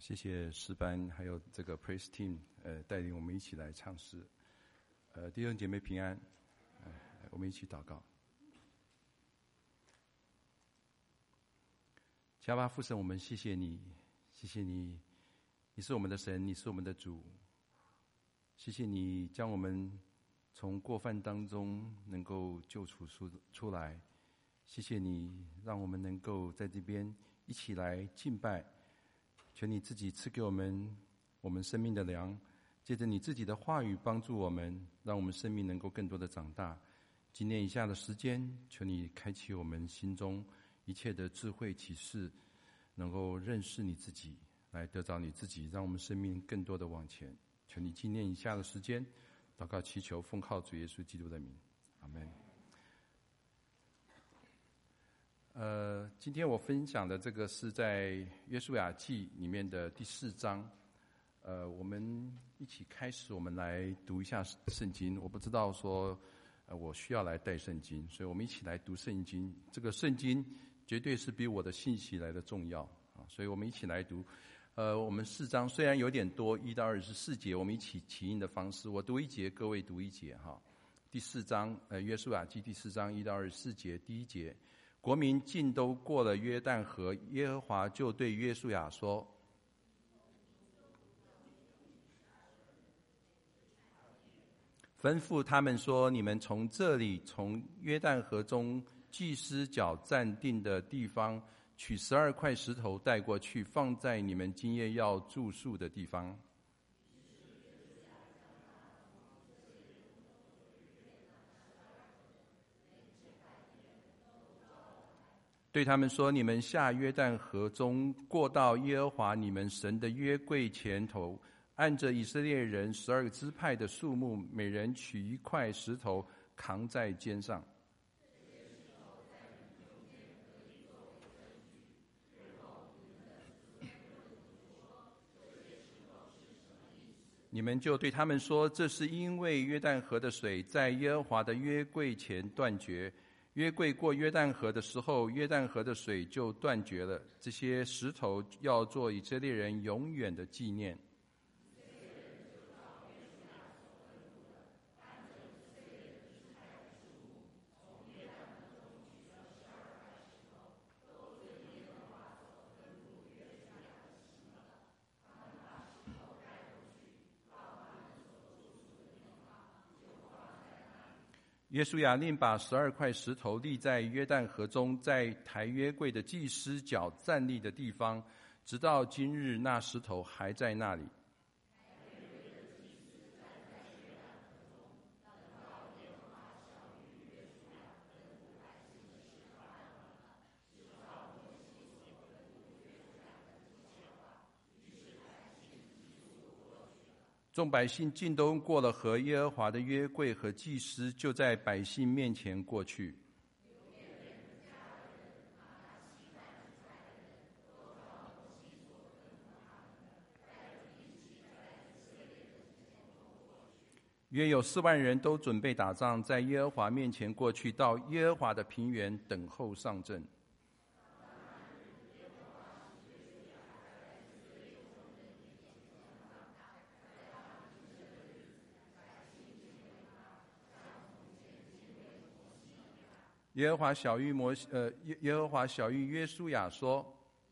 谢谢诗班还有这个 Praise Team 带领我们一起来唱诗。弟兄姐妹平安，我们一起祷告。加巴父神，我们谢谢你，谢谢你，你是我们的神，你是我们的主。谢谢你将我们从过犯当中能够救出来，谢谢你让我们能够在这边一起来敬拜。求你自己赐给我们生命的粮，借着你自己的话语帮助我们，让我们生命能够更多的长大。今年以下的时间，求你开启我们心中一切的智慧启示，能够认识你自己，来得着你自己，让我们生命更多的往前。求你今年以下的时间，祷告祈求奉靠主耶稣基督的名，阿们。今天我分享的这个是在约书亚记里面的第4章。我们一起开始，我们来读一下圣经。我不知道说，我需要来带圣经，所以我们一起来读圣经。这个圣经绝对是比我的信息来的重要啊，所以我们一起来读。我们4章虽然有点多，1到24节，我们一起起印的方式，我读一节，各位读一节哈。第4章，约书亚记第4章1到24节，第1节。国民尽都过了约旦河，耶和华就对约书亚说：吩咐他们说，你们从这里，从约旦河中祭司脚站定的地方，取12块石头带过去，放在你们今夜要住宿的地方。对他们说，你们下约旦河中，过到耶和华你们神的约柜前头，按着以色列人12个支派的数目，每人取1块石头扛在肩上。你们就对他们说，这是因为约旦河的水在耶和华的约柜前断绝，约柜过约旦河的时候，约旦河的水就断绝了。这些石头要做以色列人永远的纪念。约书亚另把12块石头立在约旦河中，在抬约柜的祭司脚站立的地方，直到今日，那石头还在那里。众百姓尽都过了河，耶和华的约柜和祭司就在百姓面前过去。约有4万人都准备打仗，在耶和华面前过去，到耶和华的平原等候上阵。耶和华晓谕约书亚说：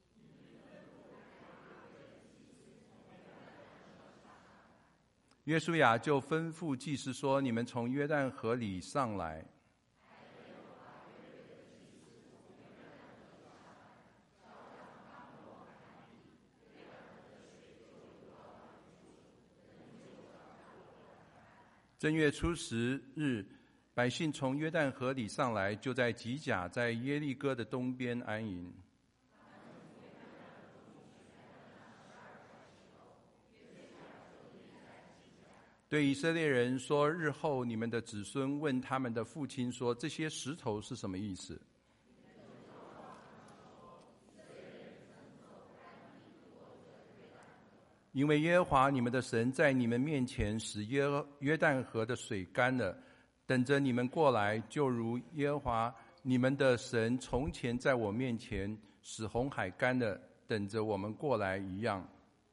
约书亚就吩咐祭司说，你们从约旦河里上来。正月初10日，百姓从约旦河里上来，就在吉甲，在耶利哥的东边安营。对以色列人说，日后你们的子孙问他们的父亲说，这些石头是什么意思？因为耶和华你们的神在你们面前使约旦河的水干了，等着你们过来，就如耶和华你们的神从前在我面前使红海干了，等着我们过来一样。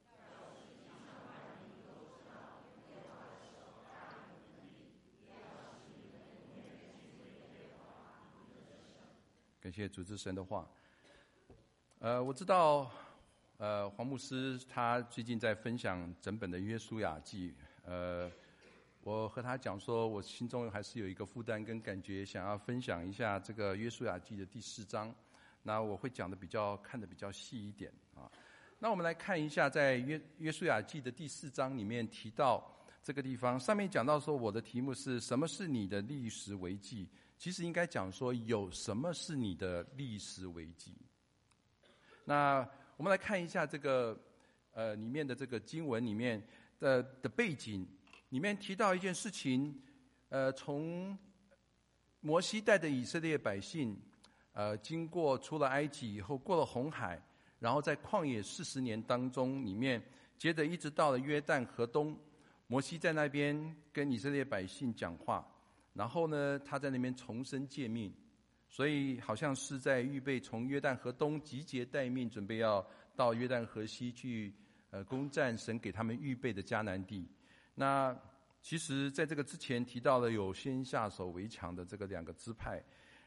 感谢主之神的话。我知道，黄牧师他最近在分享整本的约书亚记。我和他讲说，我心中还是有一个负担跟感觉，想要分享一下这个约书亚记的第4章。那我会讲的看得比较细一点啊。那我们来看一下，在约书亚记的第4章里面提到这个地方，上面讲到说，我的题目是什么是你的历史危机？其实应该讲说，有什么是你的历史危机？那我们来看一下这个里面的这个经文里面的背景，里面提到一件事情，从摩西带着以色列百姓，经过出了埃及以后，过了红海，然后在旷野40年当中里面，接着一直到了约旦河东，摩西在那边跟以色列百姓讲话，然后呢，他在那边重申诫命。所以好像是在预备从约旦河东集结待命，准备要到约旦河西去攻占神给他们预备的迦南地。那其实在这个之前提到了有先下手为强的这个2个支派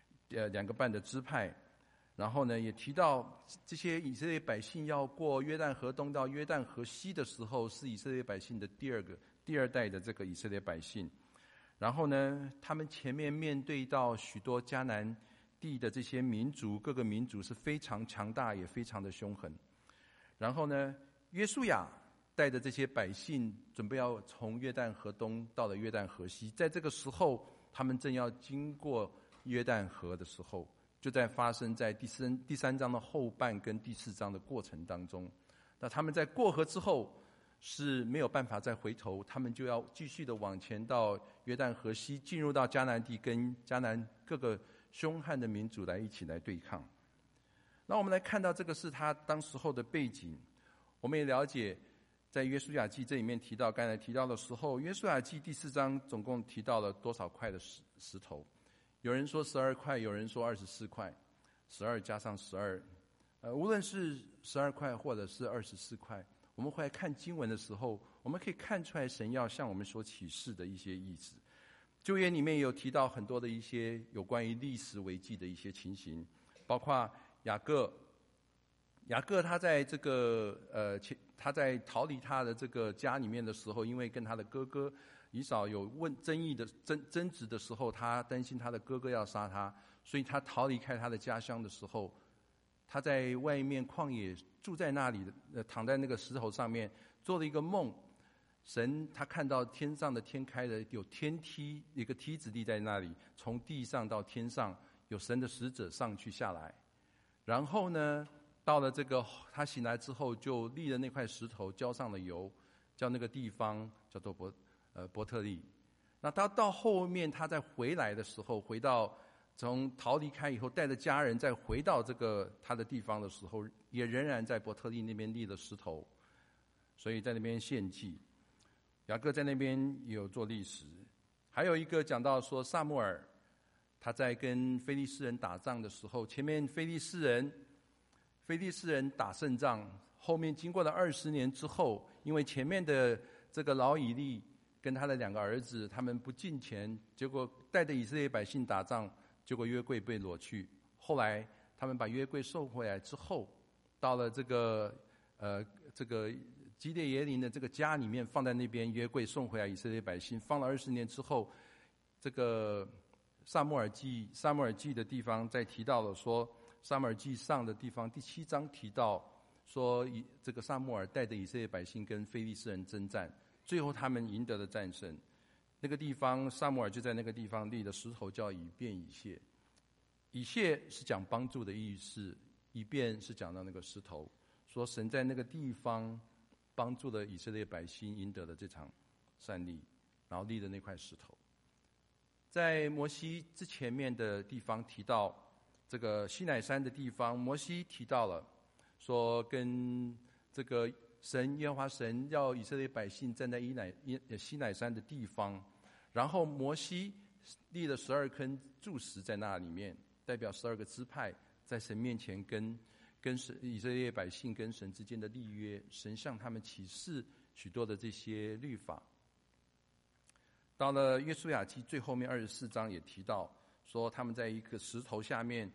，2个半的支派。然后呢，也提到这些以色列百姓要过约旦河东到约旦河西的时候，是以色列百姓的第2代的这个以色列百姓。然后呢，他们前面面对到许多迦南地的这些民族，各个民族是非常强大，也非常的凶狠。然后呢，约书亚带着这些百姓，准备要从约旦河东到了约旦河西。在这个时候，他们正要经过约旦河的时候，就在发生在第3章的后半跟第4章的过程当中。那他们在过河之后是没有办法再回头，他们就要继续的往前到约旦河西，进入到迦南地，跟迦南各个凶悍的民族一起来对抗。那我们来看到这个是他当时候的背景。我们也了解，在约书亚记这里面提到，刚才提到的时候，约书亚记第4章总共提到了多少块的石头？有人说12块，有人说24块，12加上12，无论是12块或者是24块，我们回来看经文的时候，我们可以看出来神要向我们所启示的一些意思。旧约里面也有提到很多的一些有关于历史危机的一些情形，包括雅各他在这个他在逃离他的这个家里面的时候，因为跟他的哥哥以扫有争执的时候，他担心他的哥哥要杀他，所以他逃离开他的家乡的时候，他在外面旷野住在那里，躺在那个石头上面做了一个梦。神他看到天上的天开了，有天梯，一个梯子立在那里，从地上到天上，有神的使者上去下来。然后呢，到了这个他醒来之后，就立了那块石头，浇上了油，叫那个地方叫做伯特利。那他到后面他再回来的时候，回到从逃离开以后，带着家人再回到这个他的地方的时候，也仍然在伯特利那边立了石头，所以在那边献祭。雅各在那边也有做历史。还有一个讲到说，撒母耳他在跟非利士人打仗的时候，前面非利士人打胜仗，后面经过了20年之后，因为前面的这个老以利跟他的2个儿子他们不敬虔，结果带着以色列百姓打仗，结果约柜被掳去。后来他们把约柜送回来之后，到了这个基列耶琳的这个家里面，放在那边，约柜送回来以色列百姓。放了20年之后，这个撒母耳记的地方再提到了说，撒母耳记上的地方第7章提到说，这个撒母耳带着以色列百姓跟非利士人征战，最后他们赢得了战胜。那个地方撒母耳就在那个地方立了石头，叫以便以谢。以谢是讲帮助的意思，以便是讲到那个石头，说神在那个地方帮助了以色列百姓，赢得了这场战役，然后立的那块石头。在摩西之前面的地方提到这个西乃山的地方，摩西提到了说，跟这个耶和华神要以色列百姓站在西乃山的地方，然后摩西立了12颗柱石在那里面，代表12个支派在神面前跟以色列百姓跟神之间的立约，神向他们启示许多的这些律法。到了约书亚记最后面24章也提到说，他们在一个石头下面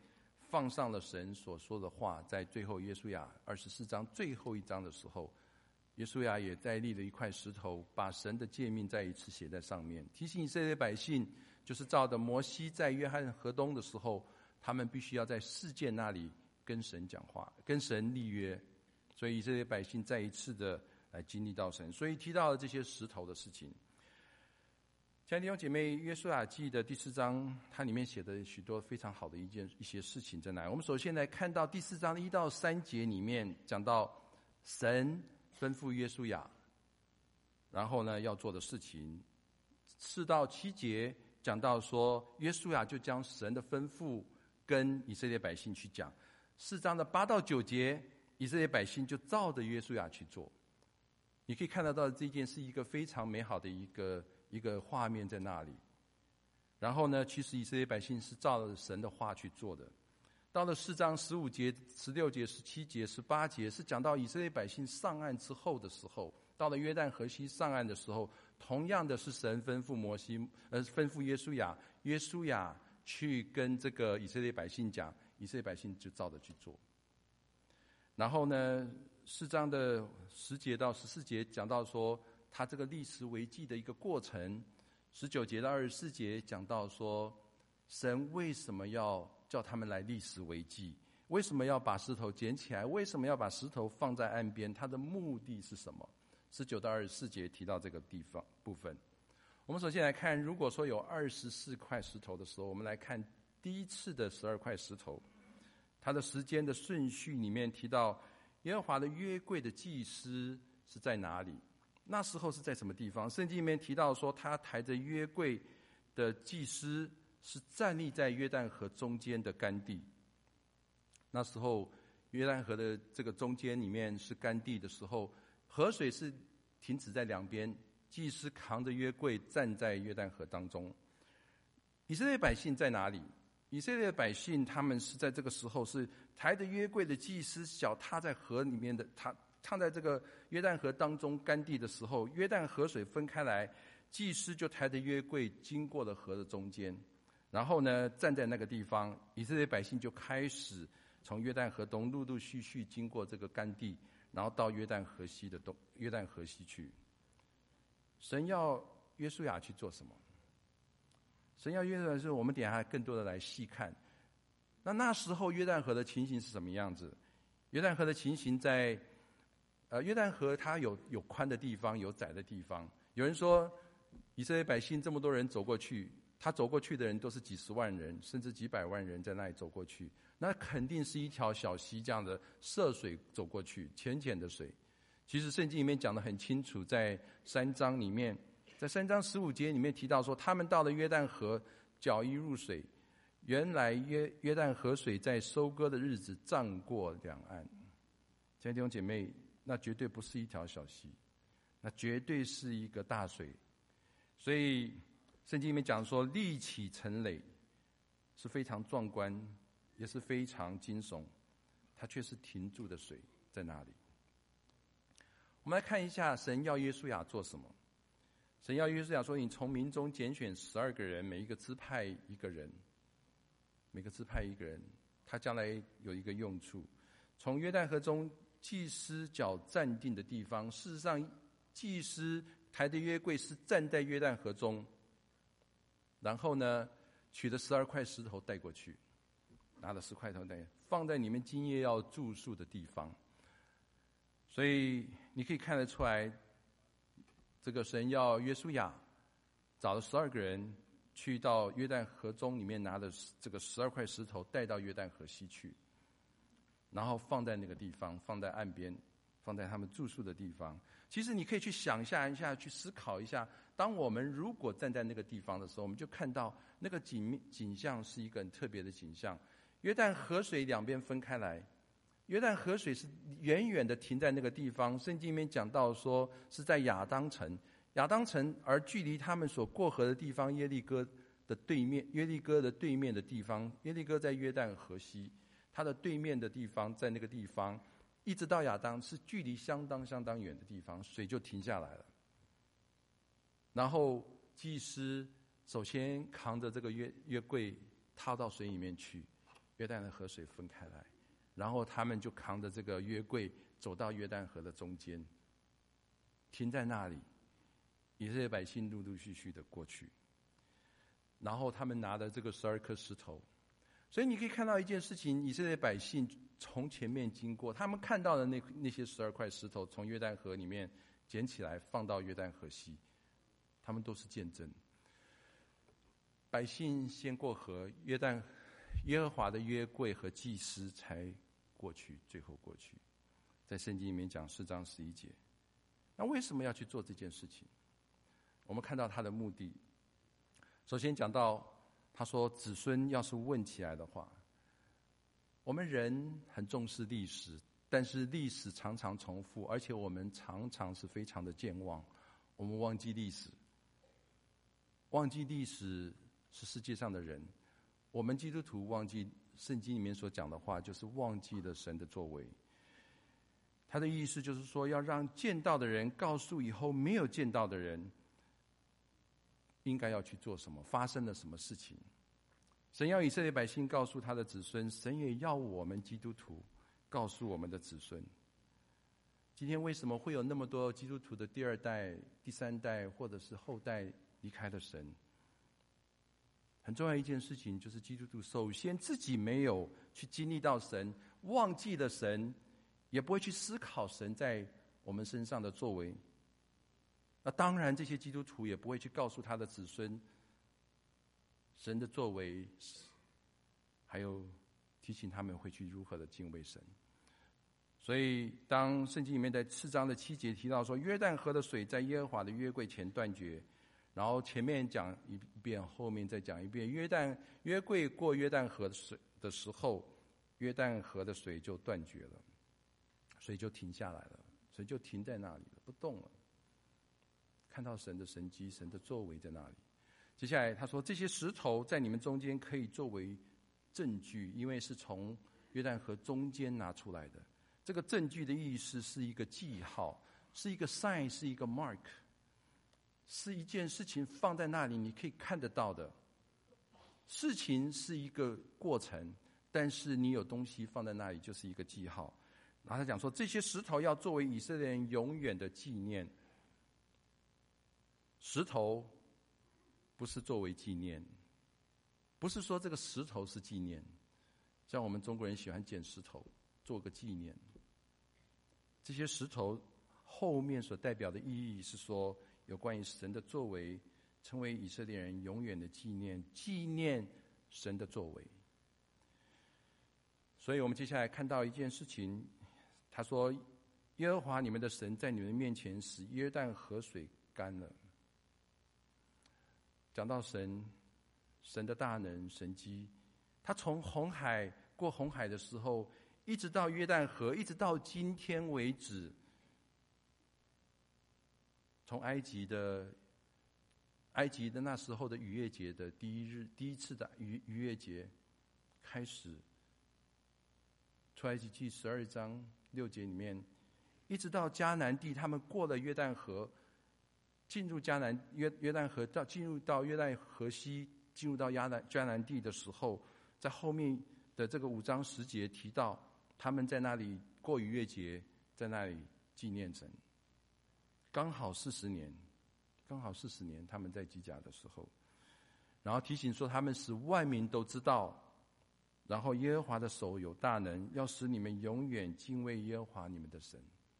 放上了神所说的话，在最后约书亚24章最后一章的时候，约书亚也再立了一块石头，把神的诫命再一次写在上面，提醒以色列百姓，就是照着摩西在约翰河东的时候，他们必须要在事件那里跟神讲话，跟神立约，所以以色列百姓再一次的来经历到神，所以提到了这些石头的事情。亲爱的弟兄姐妹，约书亚记的第4章，它里面写的许多非常好的一些事情在哪里？我们首先来看到第4章的1到3节里面讲到神吩咐约书亚，然后呢要做的事情。4到7节讲到说，约书亚就将神的吩咐跟以色列百姓去讲。4章的8到9节，以色列百姓就照着约书亚去做。你可以看得到这件是一个非常美好的一个画面在那里。然后呢，其实以色列百姓是照着神的话去做的。到了4章15节、16节、17节、18节，是讲到以色列百姓上岸之后的时候，到了约旦河西上岸的时候，同样的是神吩咐约书亚，约书亚去跟这个以色列百姓讲，以色列百姓就照着去做。然后呢，4章的10节到14节讲到说，他这个立石为记的一个过程。19节到24节讲到说，神为什么要叫他们来立石为记？为什么要把石头捡起来？为什么要把石头放在岸边？他的目的是什么？19到24节提到这个地方部分。我们首先来看，如果说有24块石头的时候，我们来看第一次的12块石头，它的时间的顺序里面提到，耶和华的约柜的祭司是在哪里？那时候是在什么地方？圣经里面提到说，他抬着约柜的祭司是站立在约旦河中间的干地。那时候约旦河的这个中间里面是干地的时候，河水是停止在两边，祭司扛着约柜站在约旦河当中。以色列百姓在哪里？以色列百姓他们是在这个时候是抬着约柜的祭司脚踏在河里面的，踏在这个约旦河当中干地的时候，约旦河水分开来，祭司就抬着约柜经过了河的中间，然后呢站在那个地方，以色列百姓就开始从约旦河东陆陆续续经过这个干地，然后到约旦河西去。神要约书亚去做什么？神要约书亚是我们等一下更多的来细看。那时候约旦河的情形是什么样子？约旦河的情形在约旦河它有宽的地方，有窄的地方。有人说以色列百姓这么多人走过去，他走过去的人都是几十万人甚至几百万人在那里走过去，那肯定是一条小溪这样的涉水走过去，浅浅的水。其实圣经里面讲得很清楚，在3章里面，在3章15节里面提到说，他们到了约旦河，脚一入水，原来约旦河水在收割的日子涨过两岸。亲爱的弟兄姐妹，那绝对不是一条小溪，那绝对是一个大水。所以圣经里面讲说，立起成垒是非常壮观，也是非常惊悚，它却是停住的水在那里。我们来看一下神要约书亚做什么。神要约书亚说，你从民中拣选12个人，每一个支派一个人，每个支派一个人，他将来有一个用处。从约旦河中祭司脚站定的地方，事实上祭司抬的约柜是站在约旦河中，然后呢取了12块石头带过去，拿了10块头带放在你们今夜要住宿的地方。所以你可以看得出来，这个神要约书亚找了12个人去到约旦河中里面，拿的这个12块石头带到约旦河西去，然后放在那个地方，放在岸边，放在他们住宿的地方。其实你可以去想象一下，去思考一下，当我们如果站在那个地方的时候，我们就看到那个景象是一个很特别的景象。约旦河水两边分开来，约旦河水是远远的停在那个地方。圣经里面讲到说是在亚当城，而距离他们所过河的地方耶利哥的对面的地方，耶利哥在约旦河西，它的对面的地方，在那个地方一直到亚当是距离相当远的地方，水就停下来了。然后祭司首先扛着这个约柜踏到水里面去， 约旦的河水分开来，然后他们就扛着这个约柜走到约旦河的中间，停在那里。以色列百姓陆陆续续的过去，然后他们拿的这个12颗石头，所以你可以看到一件事情：以色列百姓从前面经过，他们看到的那些12块石头从约旦河里面捡起来放到约旦河西，他们都是见证。百姓先过河，耶和华的约柜和祭司才过去，最后过去。在圣经里面讲4章11节。那为什么要去做这件事情？我们看到他的目的。首先讲到他说子孙要是问起来的话，我们人很重视历史，但是历史常常重复，而且我们常常是非常的健忘，我们忘记历史。忘记历史是世界上的人，我们基督徒忘记圣经里面所讲的话，就是忘记了神的作为。他的意思就是说，要让见到的人告诉以后没有见到的人应该要去做什么，发生了什么事情。神要以色列百姓告诉他的子孙，神也要我们基督徒告诉我们的子孙。今天为什么会有那么多基督徒的第2代、第3代或者是后代离开了神？很重要一件事情就是基督徒首先自己没有去经历到神，忘记了神，也不会去思考神在我们身上的作为。那当然这些基督徒也不会去告诉他的子孙神的作为，还有提醒他们会去如何的敬畏神。所以当圣经里面在4章的7节提到说，约旦河的水在耶和华的约柜前断绝，然后前面讲一遍，后面再讲一遍，约柜过约旦河的水的时候，约旦河的水就断绝了，水就停下来了，水就停在那里了，不动了。看到神的神迹，神的作为在那里。接下来他说，这些石头在你们中间可以作为证据，因为是从约旦河中间拿出来的。这个证据的意思是一个记号，是一个 sign， 是一个 mark， 是一件事情放在那里你可以看得到的。事情是一个过程，但是你有东西放在那里就是一个记号。然后他讲说，这些石头要作为以色列人永远的纪念。石头不是作为纪念，不是说这个石头是纪念，像我们中国人喜欢捡石头做个纪念。这些石头后面所代表的意义是说，有关于神的作为，成为以色列人永远的纪念，纪念神的作为。所以我们接下来看到一件事情，他说，耶和华你们的神在你们面前使约旦河水干了。讲到神的大能神迹，他从过红海的时候，一直到约旦河，一直到今天为止，从埃及的那时候的逾越节的第一次的逾越节开始，出埃及记12章6节里面，一直到迦南地，他们过了约旦河，进入约旦河，进入到约旦河西，进入到迦南地的时候，在后面的这个5章10节提到，他们在那里过逾越节，在那里纪念神。刚好40年，他们在基甲的时候，然后提醒说，他们使万民都知道，然后耶和华的手有大能，要使你们永远敬畏耶和华你们的神。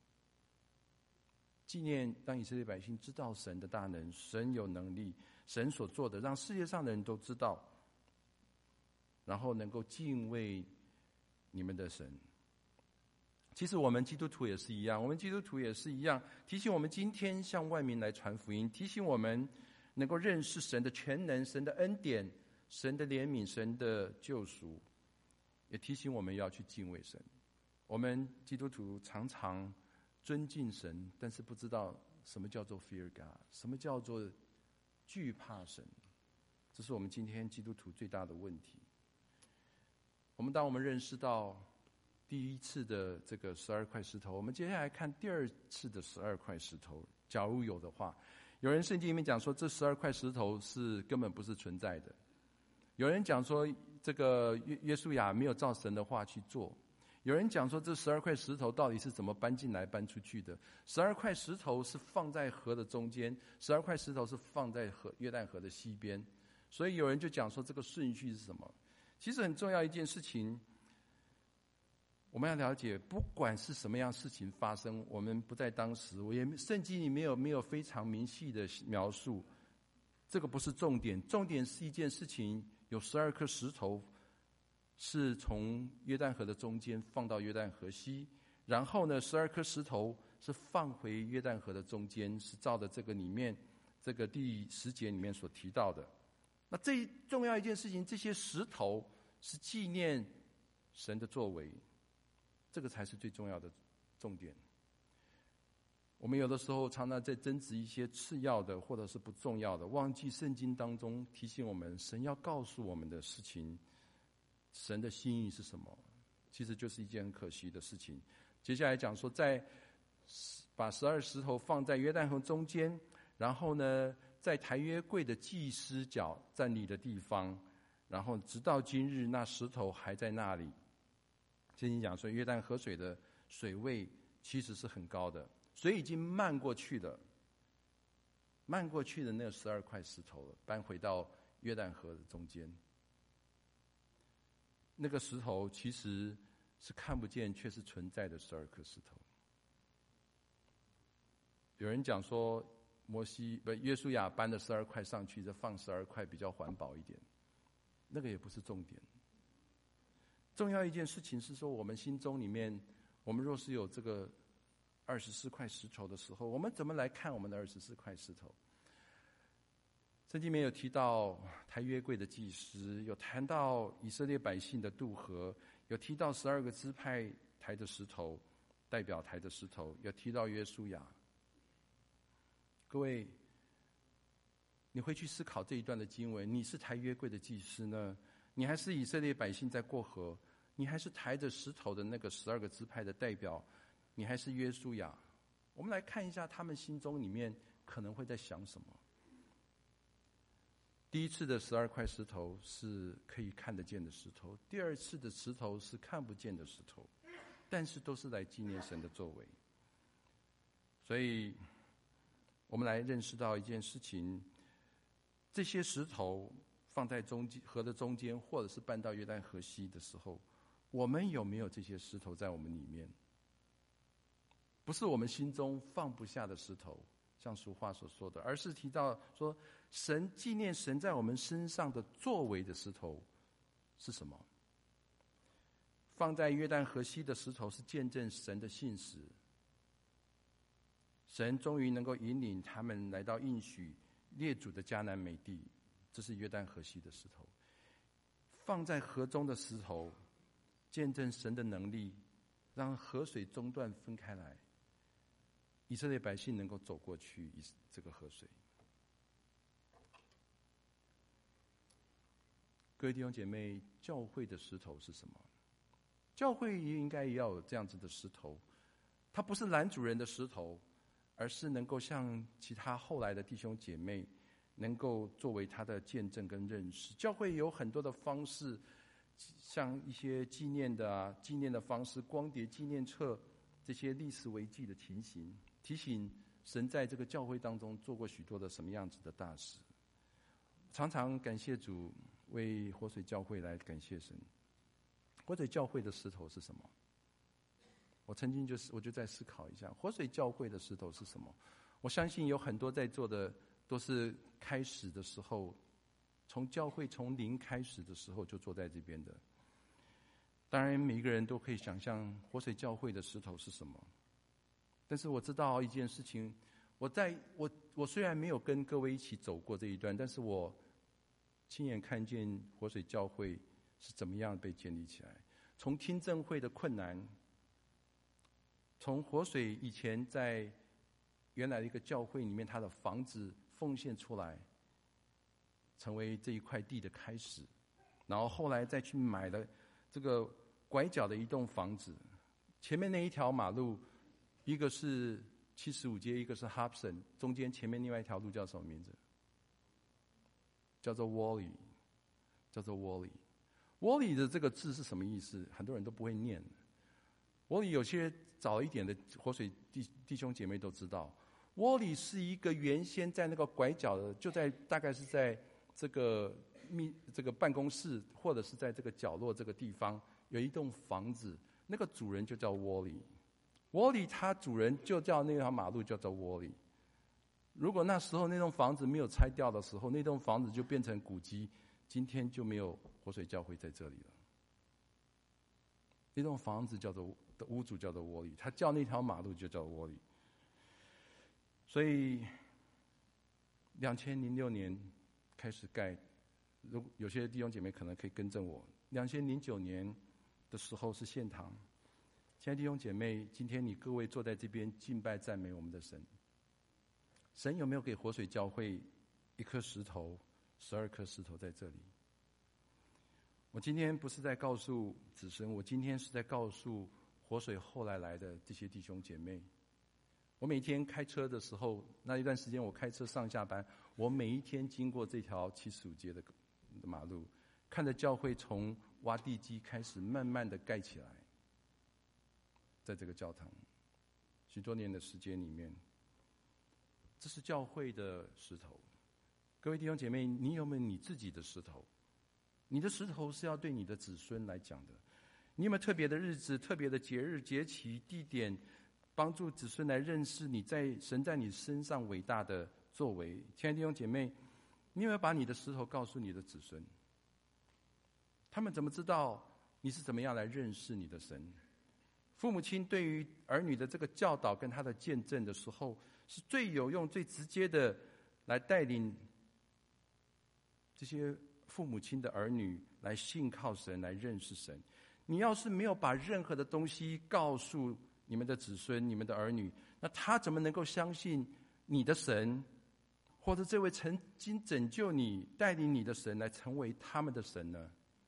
纪念让以色列百姓知道神的大能，神有能力，神所做的让世界上的人都知道，然后能够敬畏你们的神。其实我们基督徒也是一样，提醒我们今天向万民来传福音，提醒我们能够认识神的全能，神的恩典，神的怜悯，神的救赎，也提醒我们要去敬畏神。我们基督徒常常尊敬神，但是不知道什么叫做 fear God， 什么叫做惧怕神，这是我们今天基督徒最大的问题。当我们认识到第一次的这个12块石头，我们接下来看第2次的12块石头。假如有的话，有人圣经里面讲说，这12块石头是根本不是存在的；有人讲说， 这个约书亚没有照神的话去做。有人讲说，这12块石头到底是怎么搬进来搬出去的？12块石头是放在河的中间，12块石头是放在约旦河的西边。所以有人就讲说，这个顺序是什么？其实很重要一件事情，我们要了解，不管是什么样事情发生，我们不在当时，圣经里没有非常明细的描述，这个不是重点。重点是一件事情，有12颗石头是从约旦河的中间放到约旦河西，然后呢，12颗石头是放回约旦河的中间，是照着这个里面这个第10节里面所提到的。那最重要一件事情，这些石头是纪念神的作为，这个才是最重要的重点。我们有的时候常常在争执一些次要的或者是不重要的，忘记圣经当中提醒我们，神要告诉我们的事情，神的心意是什么，其实就是一件很可惜的事情。接下来讲说，把12石头放在约旦河中间，然后呢，在抬约柜的祭司脚站立的地方，然后直到今日，那石头还在那里。圣经讲说，约旦河水的水位其实是很高的，水已经漫过去的那12块石头了，搬回到约旦河的中间。那个石头其实是看不见却是存在的12颗石头。有人讲说，约书亚搬了12块上去，再放12块比较环保一点，那个也不是重点。重要一件事情是说，我们心中里面，我们若是有这个24块石头的时候，我们怎么来看我们的24块石头？圣经里面有提到抬约柜的祭司，有谈到以色列百姓的渡河，有提到12个支派抬的石头，代表抬的石头，有提到约书亚。各位，你会去思考这一段的经文，你是抬约柜的祭司呢，你还是以色列百姓在过河？你还是抬着石头的那个12个支派的代表？你还是约书亚？我们来看一下他们心中里面可能会在想什么。第一次的12块石头是可以看得见的石头，第二次的石头是看不见的石头，但是都是来纪念神的作为。所以我们来认识到一件事情，这些石头放在河的中间，或者是搬到约旦河西的时候，我们有没有这些石头在我们里面？不是我们心中放不下的石头，像俗话所说的，而是提到说，纪念神在我们身上的作为的石头是什么？放在约旦河西的石头是见证神的信实，神终于能够引领他们来到应许列祖的迦南美地，这是约旦河西的石头。放在河中的石头，见证神的能力，让河水中断分开来，以色列百姓能够走过去这个河水。各位弟兄姐妹，教会的石头是什么？教会也应该也要有这样子的石头，它不是拦阻人的石头，而是能够像其他后来的弟兄姐妹，能够作为他的见证跟认识。教会有很多的方式，像一些纪念的方式，光碟纪念册，这些历史为记的情形，提醒神在这个教会当中做过许多的什么样子的大事。常常感谢主，为活水教会来感谢神。活水教会的石头是什么？我曾经我就在思考一下，活水教会的石头是什么？我相信有很多在座的都是开始的时候，从教会从零开始的时候就坐在这边的。当然每一个人都可以想象活水教会的石头是什么，但是我知道一件事情，我虽然没有跟各位一起走过这一段，但是我亲眼看见活水教会是怎么样被建立起来。从听证会的困难，从活水以前在原来的一个教会里面，他的房子奉献出来，成为这一块地的开始，然后后来再去买了这个拐角的一栋房子，前面那一条马路，一个是75街，一个是 Hobson， 中间前面另外一条路叫什么名字？叫做 Wally。 窝里的这个字是什么意思？很多人都不会念。窝里有些早一点的活水弟兄姐妹都知道，窝里是一个原先在那个拐角的，就在大概是在这个办公室或者是在这个角落这个地方有一栋房子，那个主人就叫窝里。窝里他主人就叫那条马路叫做窝里。如果那时候那栋房子没有拆掉的时候，那栋房子就变成古迹，今天就没有活水教会在这里了。那栋房子的屋主叫做窝里，他叫那条马路就叫窝里。所以2006年开始盖，有些弟兄姐妹可能可以更正我，2009年的时候是献堂。亲爱的弟兄姐妹，今天你各位坐在这边敬拜赞美我们的神，神有没有给活水教会一颗石头、12颗石头在这里？我今天不是在告诉子孙，我今天是在告诉活水后来的这些弟兄姐妹。我每天开车的时候，那一段时间我开车上下班，我每一天经过这条75街的马路，看着教会从挖地基开始慢慢的盖起来，在这个教堂许多年的时间里面，这是教会的石头。各位弟兄姐妹，你有没有你自己的石头？你的石头是要对你的子孙来讲的。你有没有特别的日子、特别的节日、节期、地点，帮助子孙来认识神在你身上伟大的作为？亲爱的弟兄姐妹，你有没有把你的石头告诉你的子孙？他们怎么知道你是怎么样来认识你的神？父母亲对于儿女的这个教导跟他的见证的时候，是最有用、最直接的来带领这些父母亲的儿女来信靠神，来认识神。你要是没有把任何的东西告诉你们的子孙、你们的儿女，那他怎么能够相信你的神，或者这位曾经拯救你、带领你的神来成为他们的神呢？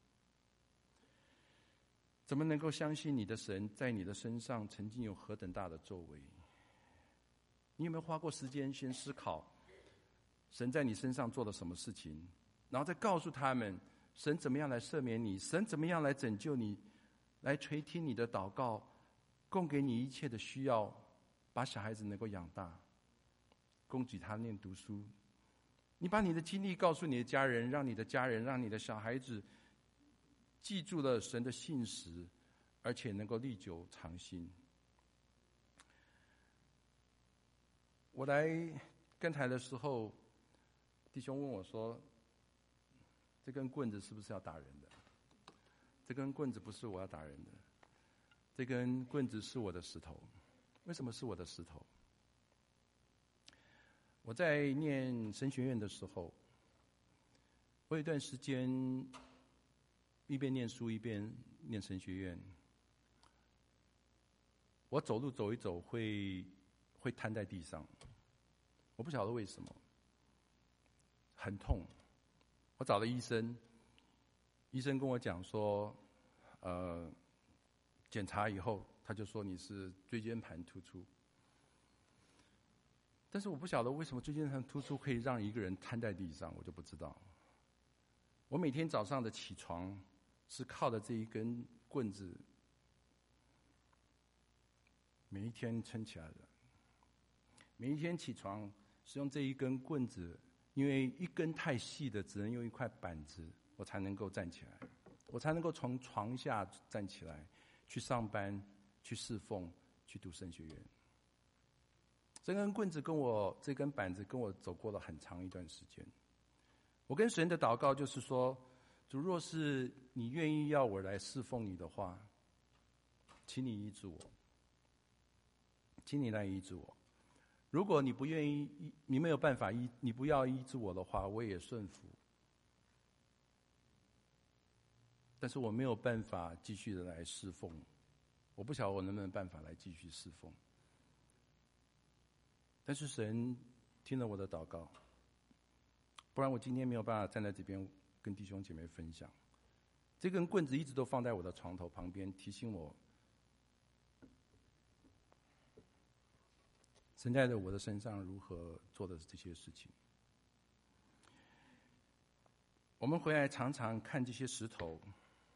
怎么能够相信你的神在你的身上曾经有何等大的作为？你有没有花过时间先思考神在你身上做了什么事情，然后再告诉他们神怎么样来赦免你，神怎么样来拯救你，来垂听你的祷告，供给你一切的需要，把小孩子能够养大，供给他念读书。你把你的经历告诉你的家人，让你的家人、让你的小孩子记住了神的信实，而且能够历久常新。我来跟台的时候，弟兄问我说，这根棍子是不是要打人的？这根棍子不是我要打人的，这根棍子是我的石头。为什么是我的石头？我在念神学院的时候，我有一段时间一边念书一边念神学院，我走路走一走会瘫在地上，我不晓得为什么，很痛。我找了医生，医生跟我讲说，检查以后他就说你是椎间盘突出。但是我不晓得为什么椎间盘突出可以让一个人瘫在地上，我就不知道。我每天早上的起床是靠着这一根棍子，每一天撑起来的。每一天起床是用这一根棍子，因为一根太细的只能用一块板子，我才能够站起来，我才能够从床下站起来，去上班，去侍奉，去读神学院。这根棍子这根板子跟我走过了很长一段时间。我跟神的祷告就是说，主，若是你愿意要我来侍奉你的话，请你医治我，请你来医治我。如果你不愿意，你没有办法你不要医治我的话，我也顺服。但是我没有办法继续的来侍奉，我不晓得我能不能办法来继续侍奉。但是神听了我的祷告，不然我今天没有办法站在这边跟弟兄姐妹分享。这根棍子一直都放在我的床头旁边，提醒我神在我的身上如何做的这些事情。我们回来常常看这些石头，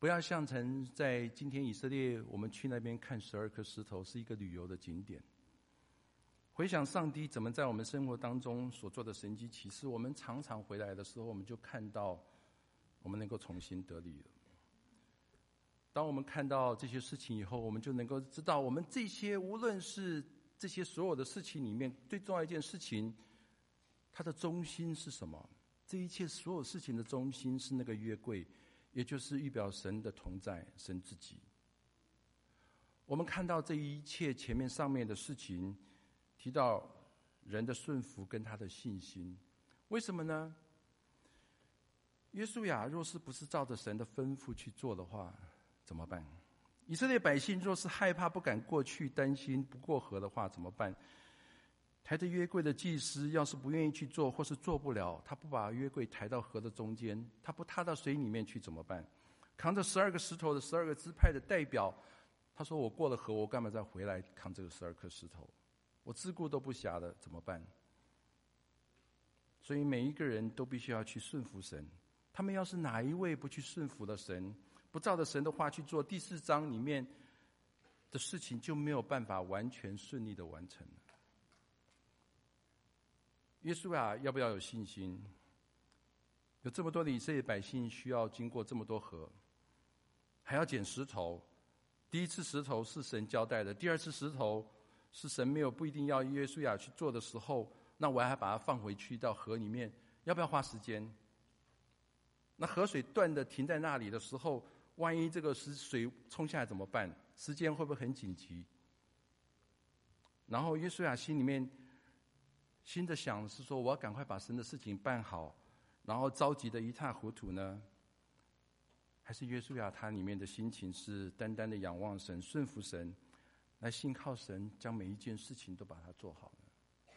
不要像成在今天以色列，我们去那边看12颗石头是一个旅游的景点。回想上帝怎么在我们生活当中所做的神迹奇事，我们常常回来的时候，我们就看到我们能够重新得力了。当我们看到这些事情以后，我们就能够知道，我们这些无论是这些所有的事情里面，最重要一件事情，它的中心是什么？这一切所有事情的中心是那个约柜，也就是预表神的同在，神自己。我们看到这一切前面上面的事情，提到人的顺服跟他的信心，为什么呢？约书亚若是不是照着神的吩咐去做的话，怎么办？以色列百姓若是害怕不敢过去，担心不过河的话怎么办？抬着约柜的祭司要是不愿意去做，或是做不了，他不把约柜抬到河的中间，他不踏到水里面去怎么办？扛着12个石头的12个支派的代表，他说我过了河，我干嘛再回来扛这个12颗石头？我自顾都不暇的怎么办？所以每一个人都必须要去顺服神。他们要是哪一位不去顺服了神，不照着神的话去做，第4章里面的事情就没有办法完全顺利的完成了。约书亚要不要有信心？有这么多的以色列百姓需要经过这么多河，还要捡石头。第一次石头是神交代的，第2次石头是神没有不一定要约书亚去做的时候，那我还把它放回去到河里面，要不要花时间？那河水断的停在那里的时候，万一这个水冲下来怎么办？时间会不会很紧急？然后约书亚心里面新的想是说，我要赶快把神的事情办好，然后着急的一塌糊涂呢？还是约书亚他里面的心情是单单的仰望神，顺服神，来信靠神，将每一件事情都把它做好呢？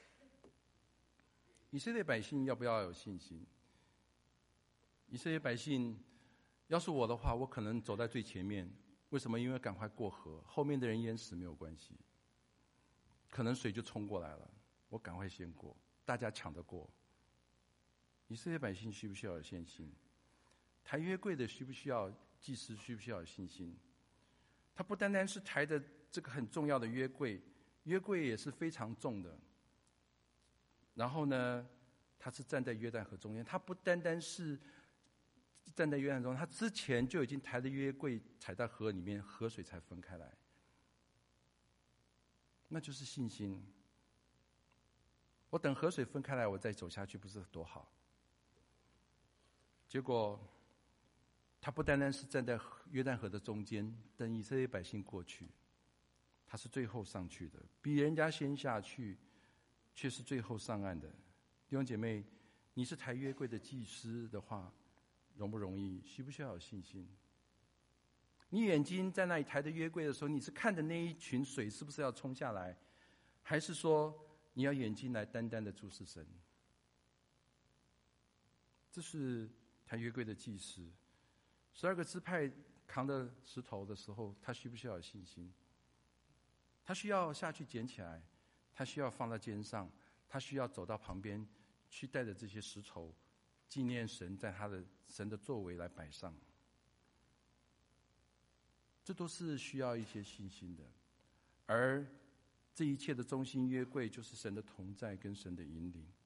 以色列百姓要不要有信心？以色列百姓，要是我的话，我可能走在最前面。为什么？因为赶快过河，后面的人淹死没有关系，可能水就冲过来了，我赶快先过，大家抢着过。以色列百姓需不需要有信心？抬约柜的需不需要？祭司需不需要有信心？他不单单是抬着这个很重要的约柜，约柜也是非常重的。然后呢，他是站在约旦河中间，他不单单是站在约旦中，他之前就已经抬着约柜踩在河里面，河水才分开来。那就是信心。我等河水分开来，我再走下去，不是多好？结果他不单单是站在约旦河的中间，等以色列百姓过去，他是最后上去的，比人家先下去，却是最后上岸的。弟兄姐妹，你是抬约柜的祭司的话，容不容易？需不需要有信心？你眼睛在那里抬着约柜的时候，你是看着那一群水是不是要冲下来，还是说你要眼睛来单单的注视神？这是抬约柜的祭司。12个支派扛着石头的时候，他需不需要有信心？他需要下去捡起来，他需要放在肩上，他需要走到旁边去带着这些石头纪念神，在他的神的作为来摆上。这都是需要一些信心的。而这一切的中心约柜就是神的同在跟神的引领。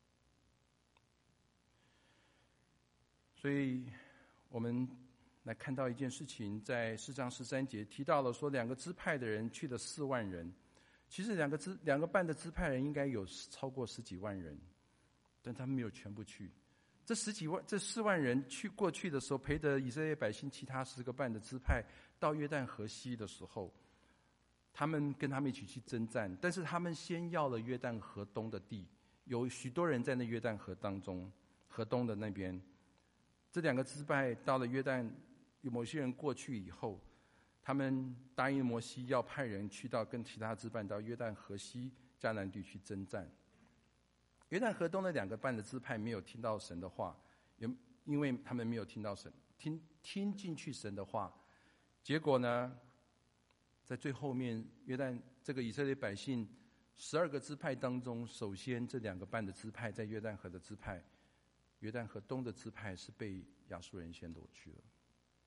所以我们来看到一件事情，在4章13节提到了说，2个支派的人去了4万人。其实两个半的支派人应该有超过10几万人，但他们没有全部去。这4万人过去的时候，陪着以色列百姓其他10个半的支派到约旦河西的时候，他们跟他们一起去征战，但是他们先要了约旦河东的地，有许多人在那约旦河当中，河东的那边。这2个支派到了约旦，有某些人过去以后，他们答应摩西要派人去到跟其他支派到约旦河西迦南地去征战。约旦河东的2个半的支派没有听到神的话，因为他们没有听到神听进去神的话，结果呢，在最后面约旦这个以色列百姓12个支派当中，首先这2个半的支派在约旦河的支派，约旦河东的支派是被亚述人先夺去了。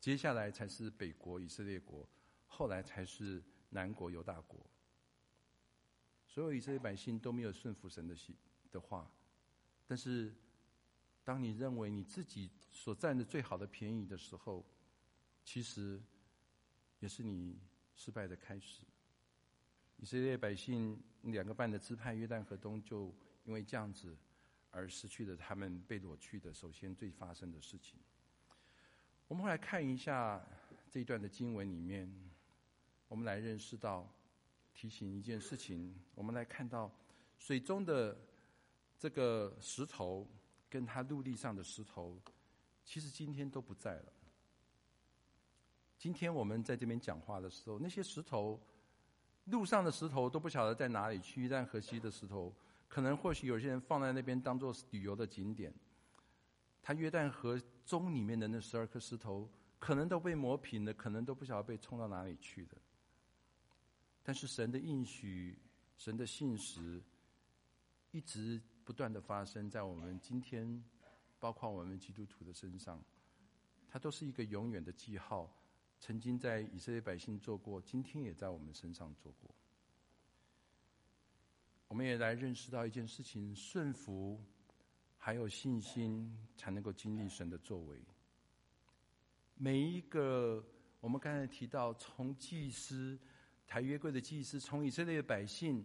接下来才是北国以色列国，后来才是南国犹大国。所有以色列百姓都没有顺服神的话，但是当你认为你自己所占的最好的便宜的时候，其实也是你失败的开始。以色列百姓2个半的支派约旦河东，就因为这样子而失去了他们被掳去的首先最发生的事情。我们来看一下这一段的经文里面，我们来认识到提醒一件事情。我们来看到水中的这个石头跟它陆地上的石头，其实今天都不在了。今天我们在这边讲话的时候，那些石头，路上的石头都不晓得在哪里去。约旦河西的石头，可能或许有些人放在那边当作旅游的景点。它约旦河中里面的那12颗石头，可能都被磨平了，可能都不晓得被冲到哪里去的。但是神的应许，神的信实，一直不断的发生在我们今天，包括我们基督徒的身上，它都是一个永远的记号。曾经在以色列百姓做过，今天也在我们身上做过。我们也来认识到一件事情：顺服还有信心，才能够经历神的作为。每一个我们刚才提到，从祭司抬约柜的祭司，从以色列的百姓，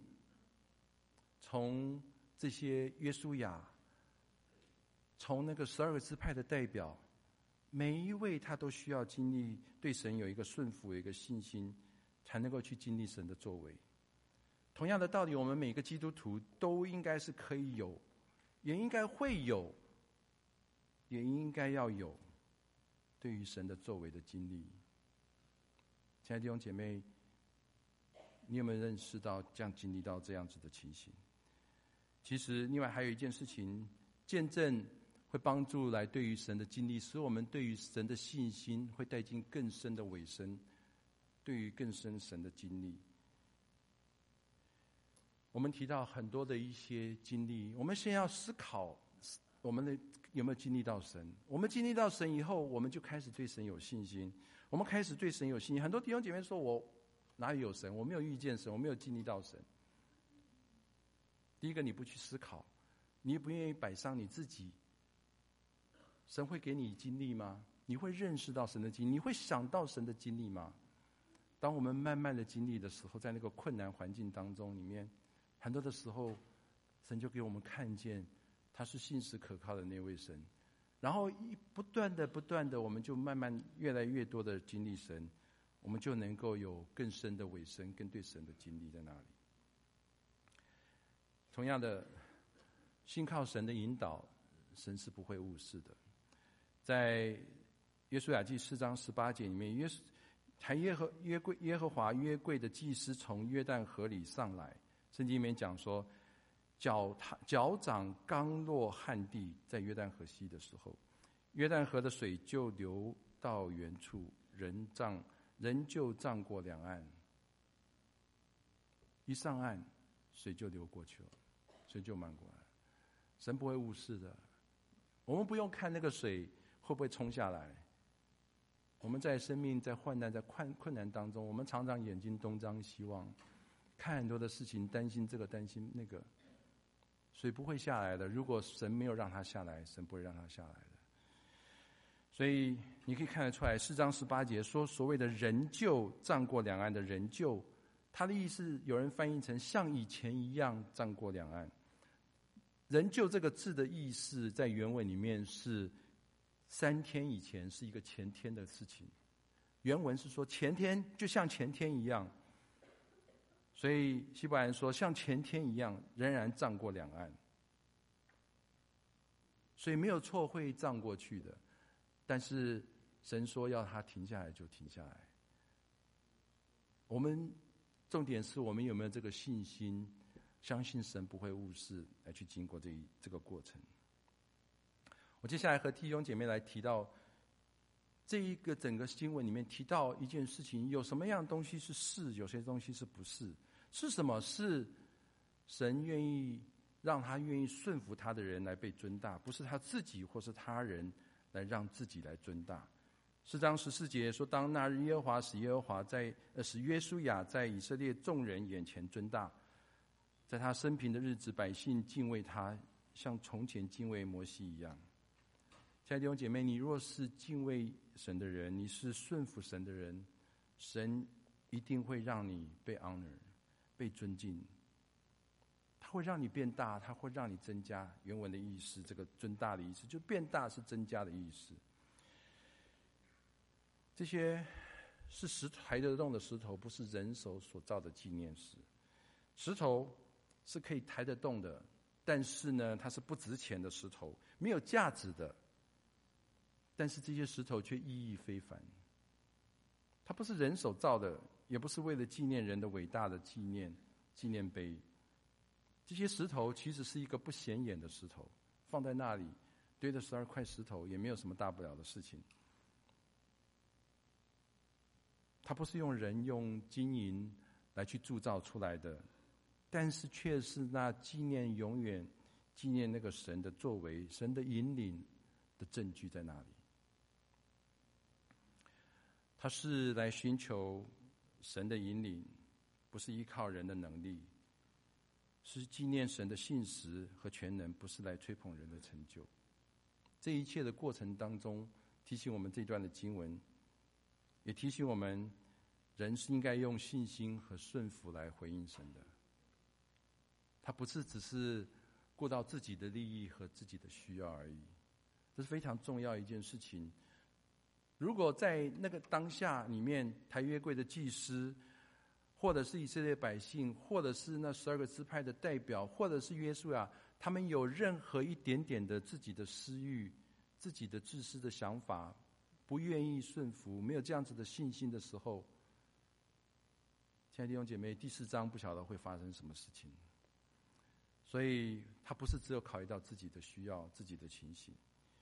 从这些约书亚，从那个12个支派的代表，每一位他都需要经历对神有一个顺服，有一个信心，才能够去经历神的作为。同样的道理，我们每个基督徒都应该是可以有，也应该会有，也应该要有对于神的作为的经历。亲爱的弟兄姐妹，你有没有认识到这样经历到这样子的情形？其实另外还有一件事情，见证会帮助来对于神的经历，使我们对于神的信心会带进更深的尾声，对于更深神的经历。我们提到很多的一些经历，我们先要思考我们的有没有经历到神。我们经历到神以后，我们就开始对神有信心，我们开始对神有信心。很多弟兄姐妹说，我哪里有神？我没有遇见神，我没有经历到神。第一个，你不去思考，你也不愿意摆上你自己，神会给你经历吗？你会认识到神的经历？你会想到神的经历吗？当我们慢慢的经历的时候，在那个困难环境当中里面，很多的时候神就给我们看见他是信实可靠的那位神，然后不断的我们就慢慢越来越多的经历神，我们就能够有更深的尾声跟对神的经历在那里。同样的，信靠神的引导，神是不会误事的。在约书亚记4章18节里面，耶和华约柜的祭司从约旦河里上来，圣经里面讲说，脚掌刚落旱地，在约旦河西的时候，约旦河的水就流到原处，人就涨过两岸。一上岸，水就流过去了，水就漫过来。神不会误事的，我们不用看那个水会不会冲下来。我们在生命、在患难、在困难当中，我们常常眼睛东张西望，看很多的事情，担心这个担心那个。水不会下来的，如果神没有让它下来，神不会让它下来的。所以你可以看得出来，4章18节说所谓的人就涨过两岸的人就，他的意思有人翻译成像以前一样涨过两岸。人就这个字的意思在原文里面是3天以前，是一个前天的事情。原文是说前天就像前天一样，所以希伯来人说像前天一样仍然涨过两岸。所以没有错，会涨过去的，但是神说要它停下来就停下来。我们重点是我们有没有这个信心，相信神不会误事，来去经过这个过程。我接下来和弟兄姐妹来提到这一个整个经文里面提到一件事情，有什么样的东西是是，有些东西是不是。是什么？是神愿意让他愿意顺服他的人来被尊大，不是他自己或是他人来让自己来尊大。 4章14节说：“当那日，耶和华使约书亚在以色列众人眼前尊大，在他生平的日子，百姓敬畏他，像从前敬畏摩西一样。”亲爱的弟兄姐妹，你若是敬畏神的人，你是顺服神的人，神一定会让你被 honor， 被尊敬。他会让你变大，他会让你增加。原文的意思，这个尊大的意思，就变大是增加的意思。这些是抬得动的石头，不是人手所造的纪念石。石头是可以抬得动的，但是呢，它是不值钱的石头，没有价值的。但是这些石头却意义非凡。它不是人手造的，也不是为了纪念人的伟大的纪念碑。这些石头其实是一个不显眼的石头，放在那里堆了12块石头，也没有什么大不了的事情。它不是用金银来去铸造出来的，但是却是那永远纪念那个神的作为、神的引领的证据在那里。它是来寻求神的引领，不是依靠人的能力，是纪念神的信实和全能，不是来吹捧人的成就。这一切的过程当中，提醒我们这段的经文，也提醒我们，人是应该用信心和顺服来回应神的。他不是只是顾到自己的利益和自己的需要而已，这是非常重要一件事情。如果在那个当下里面，抬约柜的祭司，或者是以色列百姓，或者是那12个支派的代表，或者是约书亚，他们有任何一点点的自己的私欲、自己的自私的想法，不愿意顺服，没有这样子的信心的时候，亲爱的弟兄姐妹，第4章不晓得会发生什么事情。所以他不是只有考虑到自己的需要、自己的情形。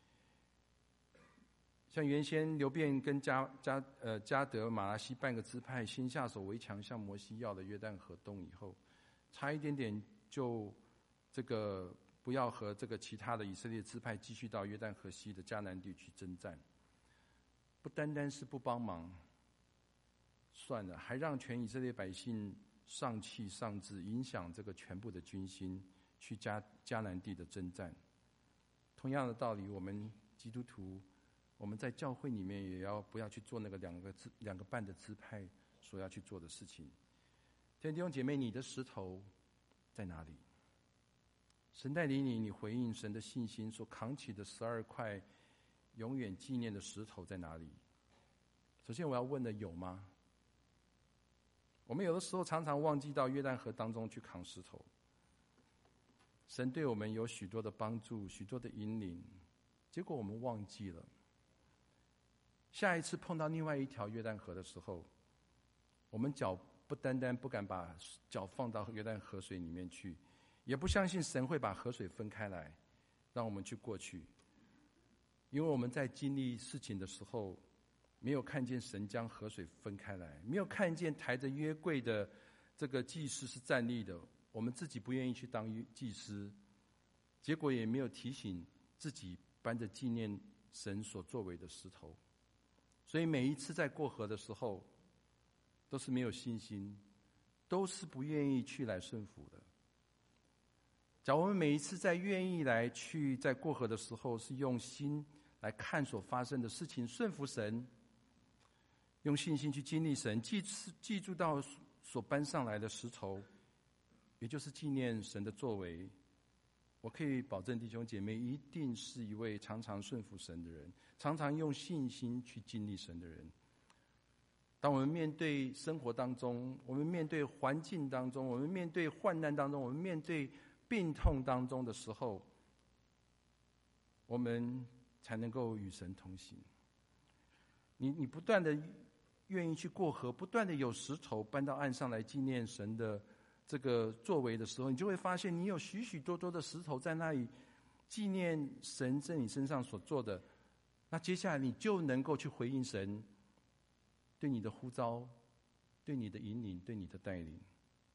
像原先流便跟加德马拉西半个支派先下手为强，向摩西要了约旦河东以后，差一点点就这个不要和这个其他的以色列支派继续到约旦河西的迦南地去征战。不单单是不帮忙算了，还让全以色列百姓丧气丧志，影响这个全部的军心去迦南地的征战。同样的道理，我们基督徒，我们在教会里面也不要去做那个两个半的支派所要去做的事情。弟兄姐妹，你的石头在哪里？神带领你回应神的信心所扛起的12块永远纪念的石头在哪里？首先我要问的，有吗？我们有的时候常常忘记到约旦河当中去扛石头。神对我们有许多的帮助，许多的引领，结果我们忘记了。下一次碰到另外一条约旦河的时候，我们脚不单单不敢把脚放到约旦河水里面去，也不相信神会把河水分开来让我们去过去。因为我们在经历事情的时候，没有看见神将河水分开来，没有看见抬着约柜的这个祭司是站立的，我们自己不愿意去当祭司，结果也没有提醒自己搬着纪念神所作为的石头。所以每一次在过河的时候，都是没有信心，都是不愿意去来顺服的。假如我们每一次在愿意来去在过河的时候，是用心来看所发生的事情，顺服神，用信心去经历神，记住到所搬上来的石头，也就是纪念神的作为，我可以保证弟兄姐妹一定是一位常常顺服神的人，常常用信心去经历神的人。当我们面对生活当中，我们面对环境当中，我们面对患难当中，我们面对病痛当中的时候，我们才能够与神同行。你不断的愿意去过河，不断的有石头搬到岸上来纪念神的这个作为的时候，你就会发现你有许许多多的石头在那里纪念神在你身上所做的。那接下来你就能够去回应神对你的呼召，对你的引领，对你的带领。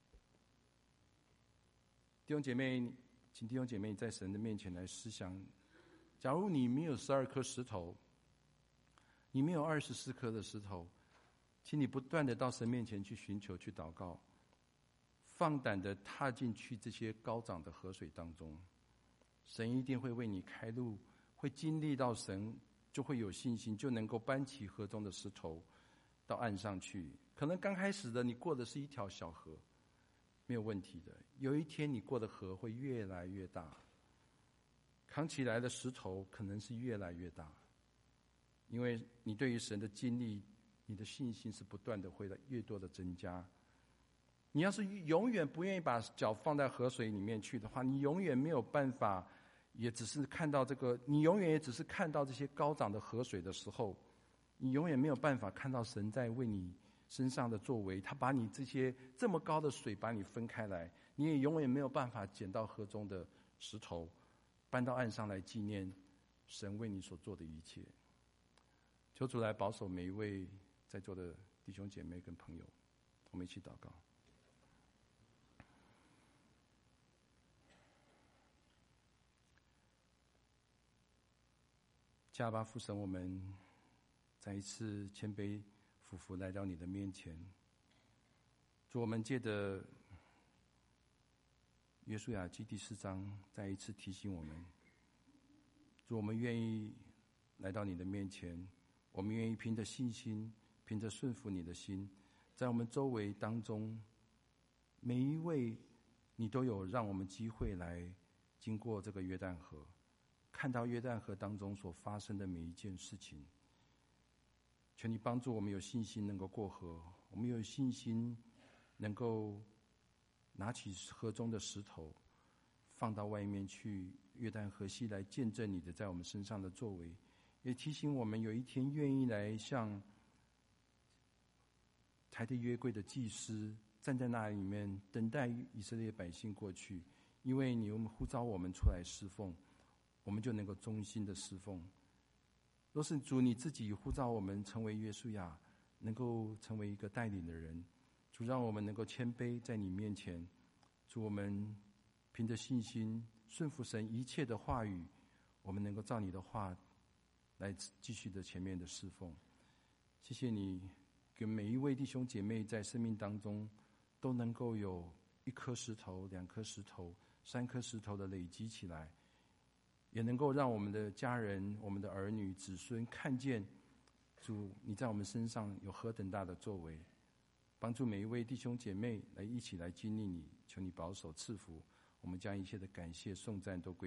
弟兄姐妹，请弟兄姐妹在神的面前来思想，假如你没有12颗石头， 你没有24颗的石头，请你不断的到神面前去寻求、去祷告，放胆的踏进去这些高涨的河水当中，神一定会为你开路，会经历到神，就会有信心，就能够搬起河中的石头到岸上去。可能刚开始的你过的是一条小河，没有问题的，有一天你过的河会越来越大，扛起来的石头可能是越来越大，因为你对于神的经历，你的信心是不断的会越多的增加。你要是永远不愿意把脚放在河水里面去的话，你永远没有办法，也只是看到你永远也只是看到这些高涨的河水的时候，你永远没有办法看到神在为你身上的作为。他把你这么高的水把你分开来，你也永远没有办法捡到河中的石头，搬到岸上来纪念神为你所做的一切。求主来保守每一位在座的弟兄姐妹跟朋友，我们一起祷告。加巴父神，我们再一次谦卑俯伏来到你的面前。主，我们借着约书亚记第4章再一次提醒我们，主，我们愿意来到你的面前，我们愿意凭着信心，凭着顺服你的心，在我们周围当中每一位你都有让我们机会来经过这个约旦河，看到约旦河当中所发生的每一件事情。求你帮助我们有信心能够过河，我们有信心能够拿起河中的石头放到外面去约旦河西，来见证你的在我们身上的作为，也提醒我们有一天愿意来像抬着约柜的祭司站在那里面等待以色列百姓过去，因为你呼召我们出来侍奉，我们就能够忠心的侍奉。若是主你自己呼召我们成为约书亚，能够成为一个带领的人，主让我们能够谦卑在你面前，主我们凭着信心顺服神一切的话语，我们能够照你的话来继续的前面的侍奉。谢谢你给每一位弟兄姐妹在生命当中都能够有1颗石头、2颗石头、3颗石头的累积起来，也能够让我们的家人、我们的儿女、子孙看见主你在我们身上有何等大的作为，帮助每一位弟兄姐妹一起来经历你。求你保守赐福，我们将一切的感谢颂赞都归